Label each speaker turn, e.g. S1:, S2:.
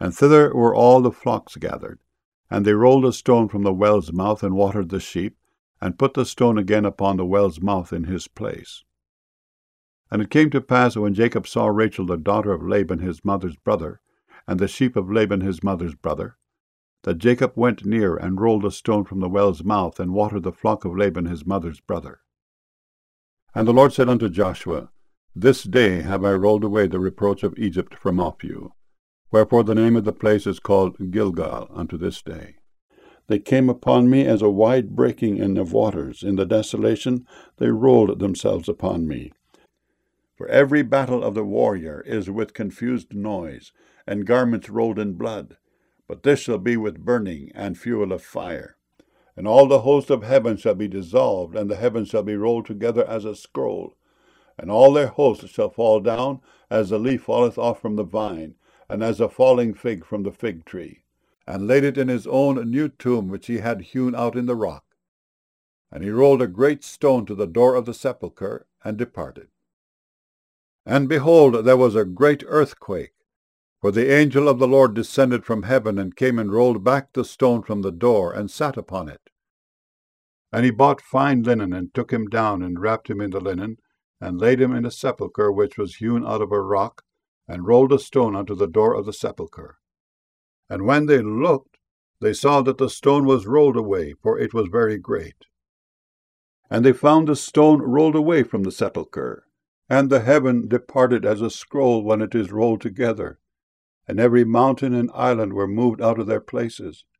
S1: And thither were all the flocks gathered. And they rolled a stone from the well's mouth, and watered the sheep, and put the stone again upon the well's mouth in his place. And it came to pass, when Jacob saw Rachel the daughter of Laban his mother's brother, and the sheep of Laban his mother's brother, that Jacob went near, and rolled a stone from the well's mouth, and watered the flock of Laban his mother's brother. And the Lord said unto Joshua, This day have I rolled away the reproach of Egypt from off you. Wherefore the name of the place is called Gilgal unto this day. They came upon me as a wide breaking in of waters. In the desolation they rolled themselves upon me. For every battle of the warrior is with confused noise, and garments rolled in blood. But this shall be with burning and fuel of fire. And all the host of heaven shall be dissolved, and the heavens shall be rolled together as a scroll. And all their hosts shall fall down, as the leaf falleth off from the vine, and as a falling fig from the fig tree. And laid it in his own new tomb, which he had hewn out in the rock. And he rolled a great stone to the door of the sepulchre, and departed. And behold, there was a great earthquake, for the angel of the Lord descended from heaven, and came and rolled back the stone from the door, and sat upon it. And he bought fine linen, and took him down, and wrapped him in the linen, and laid him in a sepulchre which was hewn out of a rock, and rolled a stone unto the door of the sepulchre. And when they looked, they saw that the stone was rolled away, for it was very great. And they found the stone rolled away from the sepulchre, and the heaven departed as a scroll when it is rolled together, and every mountain and island were moved out of their places.